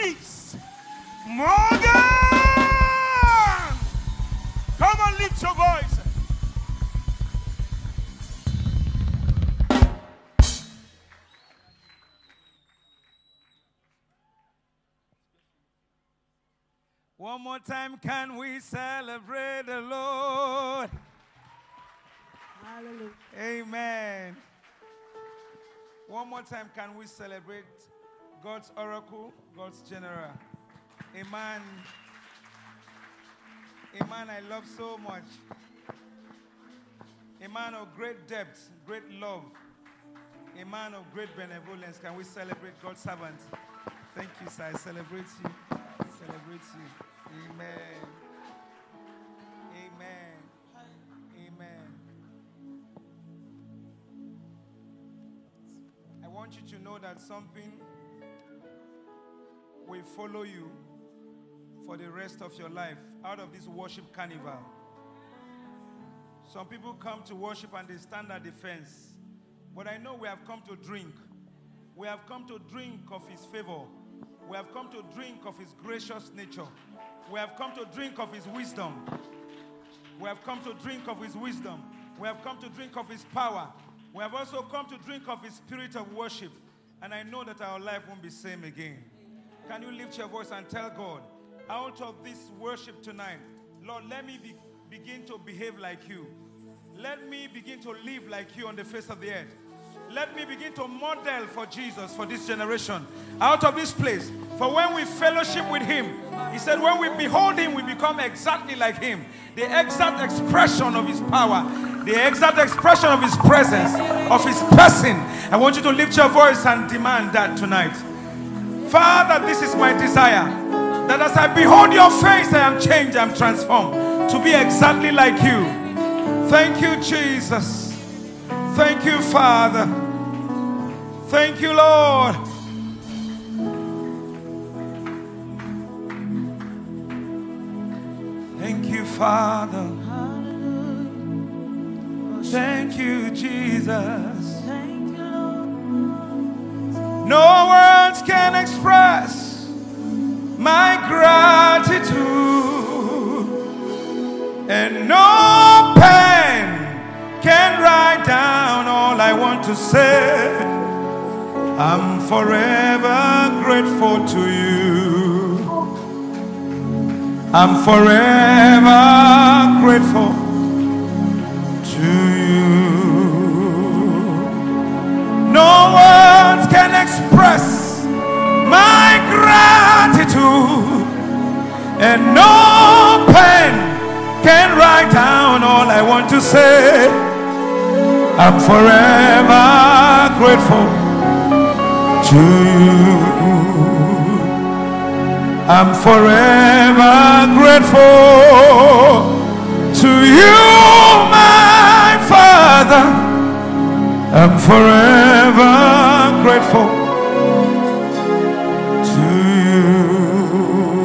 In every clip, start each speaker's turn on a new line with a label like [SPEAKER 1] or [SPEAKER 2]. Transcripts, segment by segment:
[SPEAKER 1] Please. Morgan! Come on, lift your voice. One more time, can we celebrate the Lord?
[SPEAKER 2] Hallelujah.
[SPEAKER 1] Amen. One more time, can we celebrate God's oracle, God's general? A man I love so much. A man of great depth, great love. A man of great benevolence. Can we celebrate God's servant? Thank you, sir. I celebrate you. Celebrate you. Amen. Amen. Amen. I want you to know that something will follow you for the rest of your life out of this worship carnival. Some people come to worship and they stand at the fence. But I know we have come to drink. We have come to drink of his favor. We have come to drink of his gracious nature. We have come to drink of his wisdom. We have come to drink of his wisdom. We have come to drink of his power. We have also come to drink of his spirit of worship. And I know that our life won't be the same again. Can you lift your voice and tell God, out of this worship tonight, Lord, let me begin to behave like you. Let me begin to live like you on the face of the earth. Let me begin to model for Jesus, for this generation, out of this place. For when we fellowship with him, he said, when we behold him, we become exactly like him. The exact expression of his power, the exact expression of his presence, of his person. I want you to lift your voice and demand that tonight. Father, this is my desire, that as I behold your face, I am changed, I am transformed to be exactly like you. Thank you, Jesus. Thank you, Father. Thank you, Lord. Thank you, Father. Thank you, Jesus. No words can express my gratitude, and no pen can write down all I want to say. I'm forever grateful to you. I'm forever grateful to you. No words can express my gratitude, and no pen can write down all I want to say. I'm forever grateful to you. I'm forever grateful to you, my Father. I'm forever grateful to you.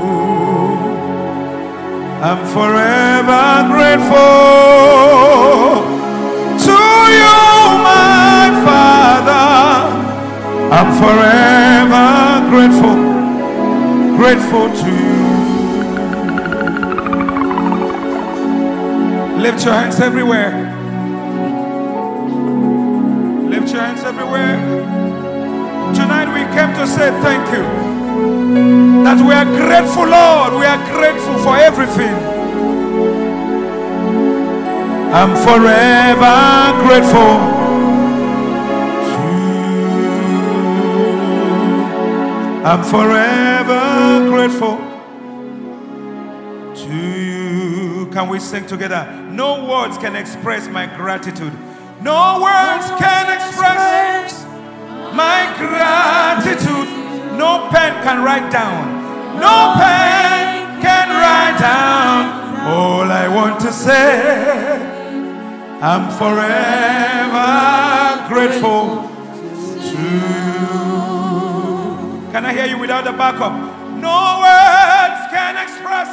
[SPEAKER 1] I'm forever grateful to you, my Father. I'm forever grateful to you. Lift your hands everywhere. Lift your hands everywhere. Tonight we came to say thank you. That we are grateful, Lord. We are grateful for everything. I'm forever grateful to you. I'm forever grateful to you. Can we sing together? No words can express my gratitude. No words can express my gratitude. No pen can write down. No pen can write down all I want to say. I'm forever grateful to you. Can I hear you without the backup? No words can express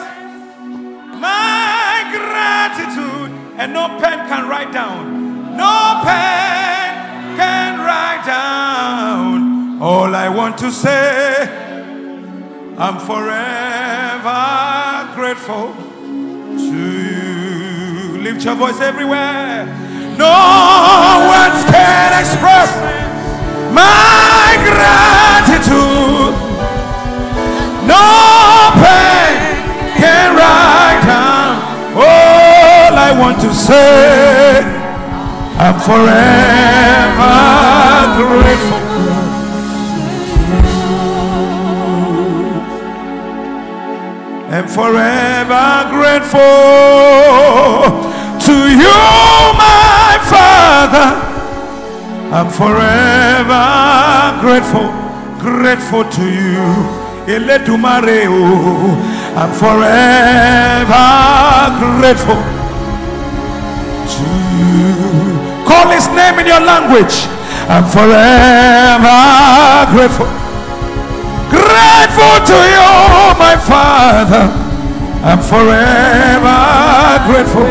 [SPEAKER 1] my gratitude, and no pen can write down. No pen can write down all I want to say. I'm forever grateful to you. Lift your voice everywhere. No words can express my gratitude. No pen can write down all I want to say. I'm forever grateful. I'm forever grateful to you, my Father. I'm forever grateful to you. I'm forever grateful to you. Call his name in your language. I'm forever grateful. Grateful to you, my Father. I'm forever grateful.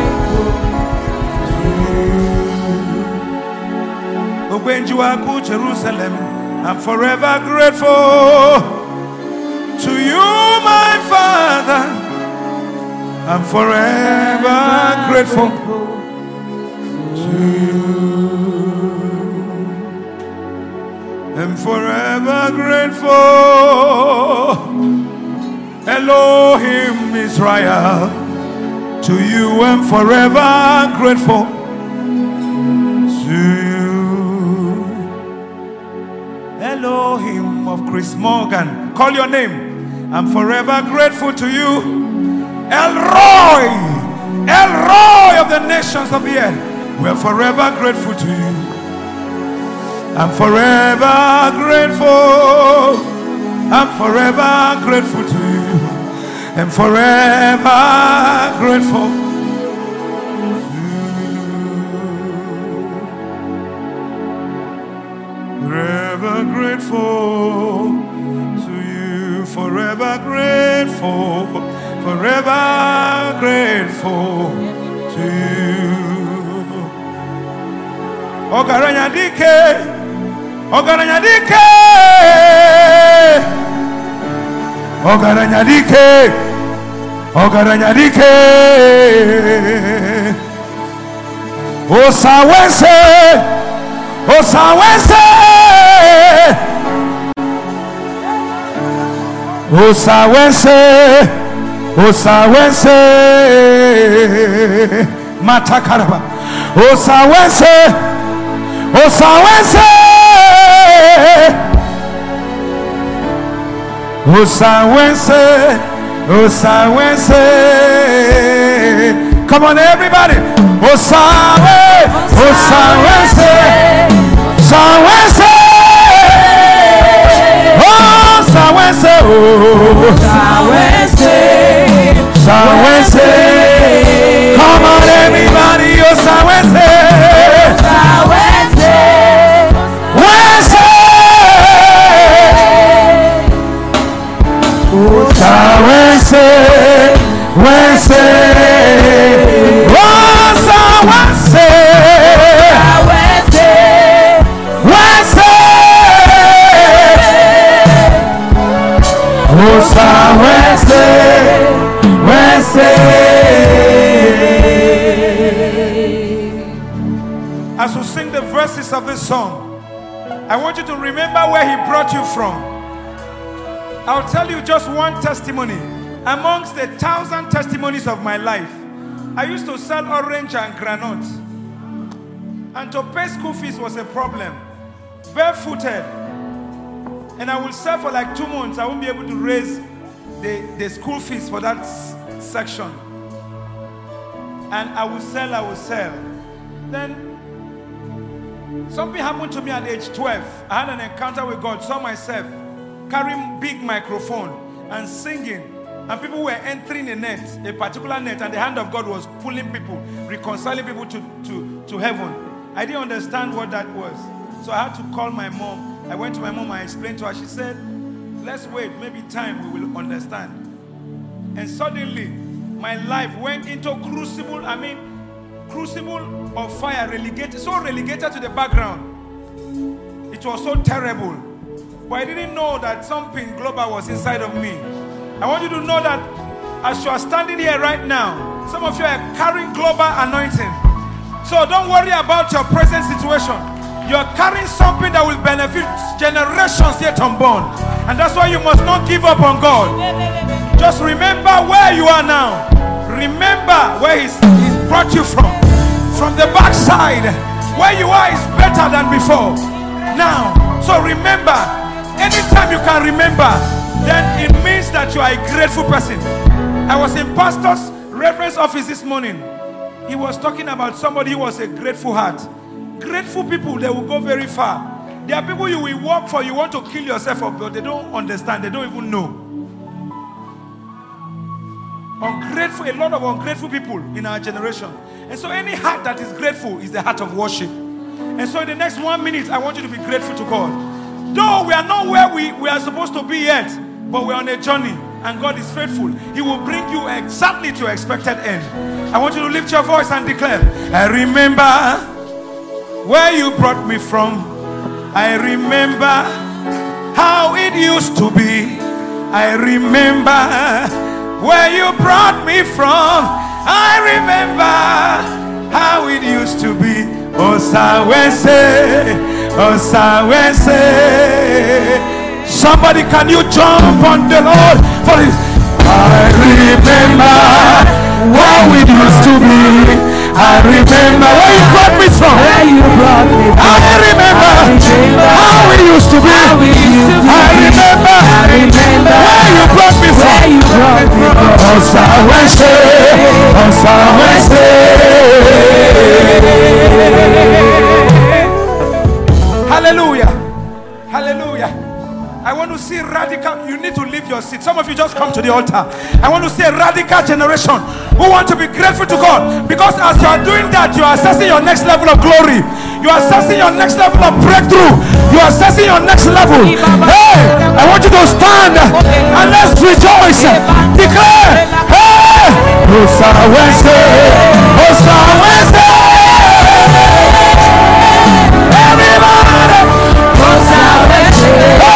[SPEAKER 1] Obenjuaku Jerusalem. I'm forever grateful to you, my Father. I'm forever grateful to you. I'm forever grateful, Elohim Israel. To you I'm forever grateful. To you, Elohim of Chris Morgan. Call your name. I'm forever grateful to you, El Roy of the nations of the earth. We're forever grateful to you. I'm forever grateful. I'm forever grateful to you. I'm forever grateful to you. Forever grateful to you. Forever grateful. Forever grateful to you. Ogaranya dike. Ogaranya dike, Ogaranya dike, Ogaranya dike. Osawense, Osawense, Osawense, Osawense. Matakaraba, Osawense, Osawense. Osawense, Osawense. Come on, everybody. Osawe, Osawense, Osawense, Osawense, Osawense, Osawense. Come on, everybody. Osawense, Osawense. Osawense, Wense, Osawense, Wense, Osawense, Wense. As we sing the verses of this song, I want you to remember where he brought you from. I'll tell you just one testimony amongst the 1,000 testimonies of my life. I used to sell orange and granite, and to pay school fees was a problem. Barefooted, and I will sell for like 2 months. I won't be able to raise the school fees for that section. And I will sell. Then something happened to me at age 12. I had an encounter with God, saw myself carrying big microphone and singing, and people were entering a particular net, and the hand of God was pulling people, reconciling people to heaven. I didn't understand what that was, so I had to call my mom. I went to my mom, I explained to her. She said, let's wait, maybe time we will understand. And suddenly my life went into crucible of fire, relegated to the background. It was so terrible. but I didn't know that something global was inside of me. I want you to know that as you are standing here right now, some of you are carrying global anointing. So don't worry about your present situation. You're carrying something that will benefit generations yet unborn. And that's why you must not give up on God. Just remember where you are now. Remember where He's brought you from. From the backside, where you are is better than before. Now, so remember, anytime you can remember, then it means that you are a grateful person. I was in Pastor's reference office this morning. He was talking about somebody who was a grateful heart. Grateful people, they will go very far. There are people you will work for, you want to kill yourself up, but they don't understand, they don't even know. Ungrateful, a lot of ungrateful people in our generation. And so any heart that is grateful is the heart of worship. And so in the next 1 minute, I want you to be grateful to God. Though we are not where we are supposed to be yet, but we're on a journey, and God is faithful. He will bring you exactly to your expected end. I want you to lift your voice and declare, I remember where you brought me from. I remember how it used to be. I remember where you brought me from. I remember how it used to be. Osawese, Osawese. Somebody, can you jump on the Lord for this? I remember how it used to be. I remember where you brought me from. I remember how it used to be. I remember where you brought me from. Osawese, Osawese. Hallelujah. Hallelujah. I want to see radical. You need to leave your seat. Some of you just come to the altar. I want to see a radical generation who want to be grateful to God. Because as you are doing that, you are assessing your next level of glory. You are assessing your next level of breakthrough. You are assessing your next level. Hey, I want you to stand and let's rejoice. Declare, hey, Osawese, Osawese. Everybody, Osawese.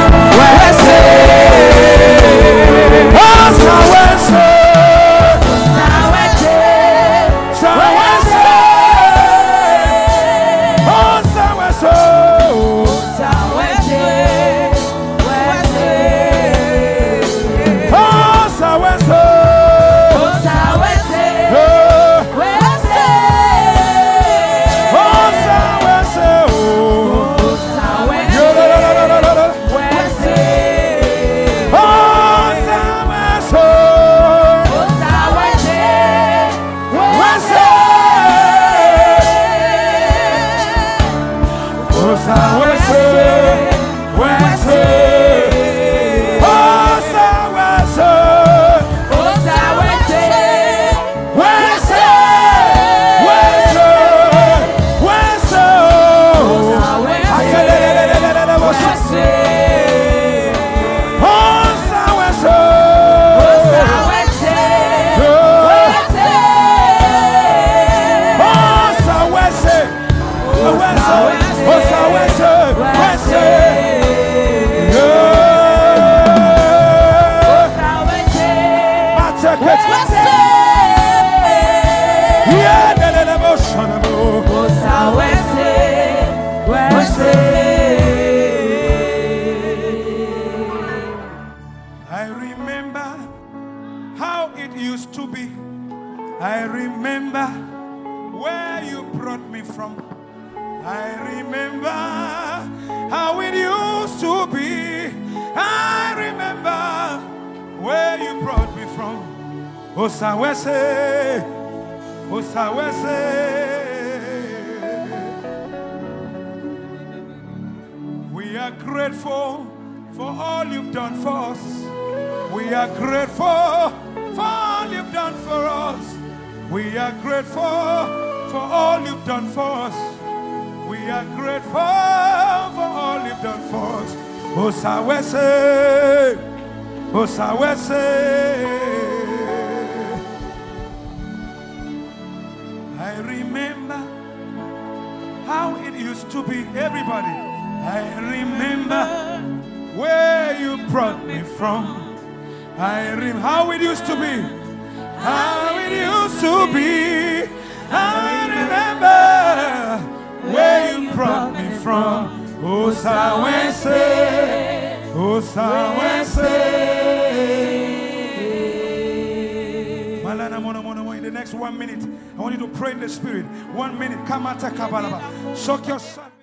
[SPEAKER 1] Osawese, Osawese. We are grateful for all you've done for us. We are grateful for all you've done for us. We are grateful for all you've done for us. We are grateful for all you've done for us. Osawese, Osawese. I remember how it used to be. Everybody, I remember where you brought me from. I remember how it used to be. How it used to be. I remember where you brought me from. Oh, Sawense. Oh, Sawense. In the next 1 minute, I want you to pray in the spirit. 1 minute. Kamata Kabalaba. Soak yourself.